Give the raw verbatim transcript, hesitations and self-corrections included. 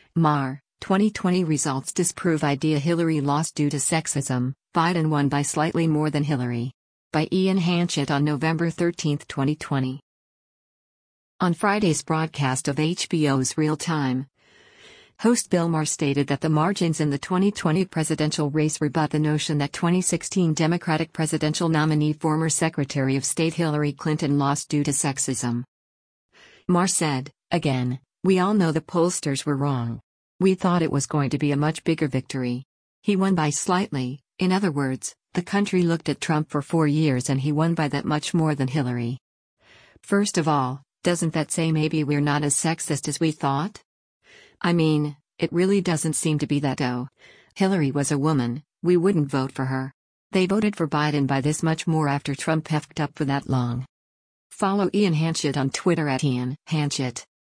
Mar, twenty twenty results disprove idea Hillary lost due to sexism, Biden won by slightly more than Hillary. By Ian Hanchett on November thirteenth, twenty twenty. On Friday's broadcast of H B O's Real Time, host Bill Maher stated that the margins in the twenty twenty presidential race rebut the notion that twenty sixteen Democratic presidential nominee former Secretary of State Hillary Clinton lost due to sexism. Maher said, "Again, we all know the pollsters were wrong. We thought it was going to be a much bigger victory. He won by slightly, in other words, the country looked at Trump for four years and he won by that much more than Hillary. First of all, doesn't that say maybe we're not as sexist as we thought? I mean, it really doesn't seem to be that oh, Hillary was a woman, we wouldn't vote for her. They voted for Biden by this much more after Trump heffed up for that long." Follow Ian Hanchett on Twitter at Ian Hanchett.